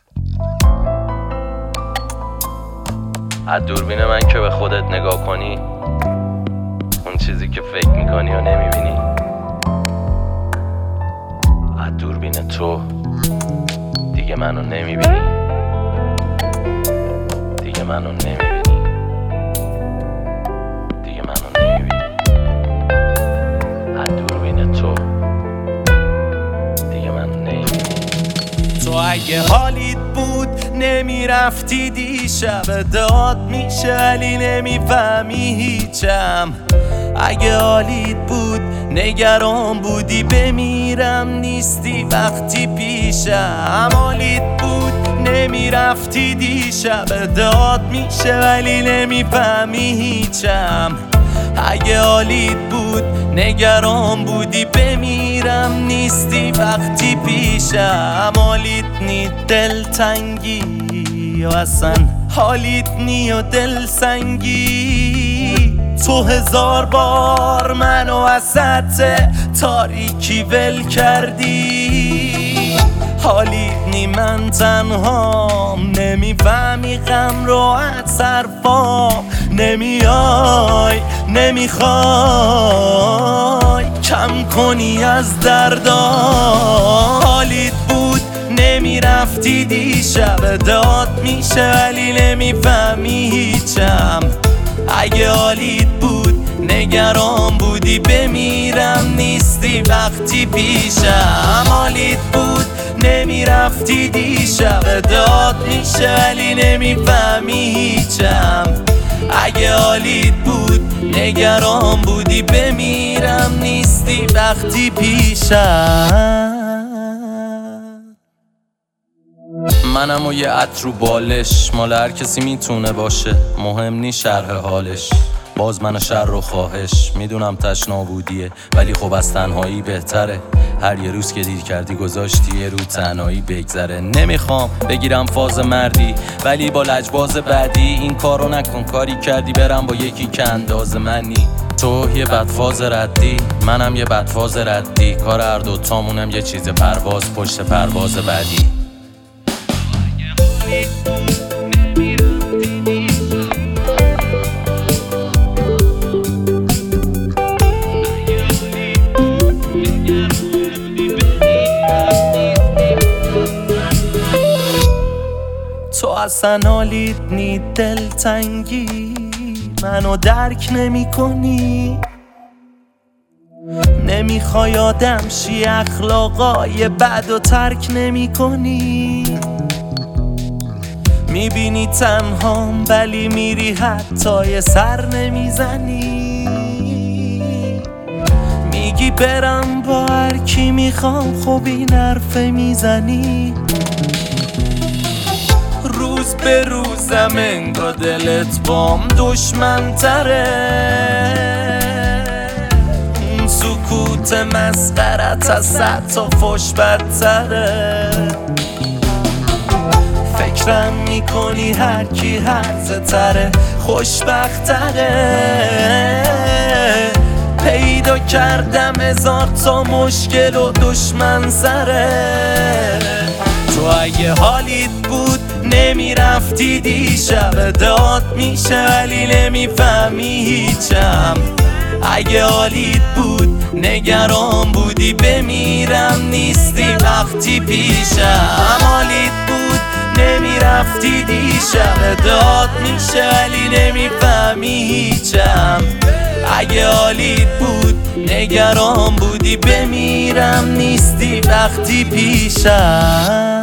از دوربین من که به خودت نگاه کنی، اون چیزی که فکر میکنی و نمیبینی. از دوربین تو دیگه منو نمیبینی، دیگه منو نمیبینی، دیگه منو نمیبینی. از دوربین تو دیگه منو نمیبینی. تو اگه حالیت بود نمیرفتی دیشب، داد میشه ولی نمیفهمی هیچم. اگه حالیت بود نگران بودی بمیرم نیستی وقتی پیشم. حالیت بود نمیرفتی دیشب، داد میشه ولی نمیفهمی هیچم. اگه حالیت بود نگران بودی بمیرم نیستی وقتی پیشم. حالیت نی دلتنگی و اصلا حالیت نی و دلسنگی. تو 1000 بار منو وسط تاریکی ول کردی. حالیت نی من تنهام، نمیفهمی غم رو از حرفام. نمیای نمیخوای کم کنی از دردام. حالیت بود نمیرفتی دیشب، داد میشه ولی نمیفهمی هیچم. اگه حالیت بود نگران بودی بمیرم نیستی وقتی پیشم. حالیت بود نمیرفتی دیشب، داد میشه ولی نمیفهمی هیچم. اگه حالیت بود نگران بودی بمیرم نیستی وقتی پیشم. منم و یه عطر رو بالش، مال هر کسی میتونه باشه، مهم نی شرح حالش. باز من شر و خواهش میدونم تشنا بودیه، ولی خب از تنهایی بهتره. هر یه روز که دیر کردی گذاشتی یه رو تنهایی بگذره. نمیخوام بگیرم فاز مردی ولی با لجباز بعدی این کارو نکن. کاری کردی برم با یکی که انداز منی. تو یه بدفاز ردی، منم یه بدفاز ردی. کار هر دوتامونم یه چیز پرواز پشت پرواز بعدی. تو اصلا حالیت نی دلتنگی، منو درک نمی کنی. نمیخوای آدم شی، اخلاقای بد و ترک نمی کنی. میبینی تنهام ولی میری حتی یه سر نمیزنی. میگی برم با هر کی میخوام، خب این حرفه میزنی. روز به روزم انگار دلت بام دشمن تره. اون سکوت مسخرت از 100 تا فش بدتره. فکرم میکنی هر کی هرزه تره خوشبخت تره. پیدا کردم 1000 تا مشکل و دشمن سره. تو اگه حالیت بود نمیرفتی دیشب، داد میشه ولی نمیفهمی هیچم. اگه حالیت بود نگران بودی بمیرم نیستی وقتی پیشم. حالیت بود نمیرفتی دیشب، داد میشه ولی نمیفهمی هیچم. اگه حالیت بود نگران بودی بمیرم نیستی وقتی پیشم.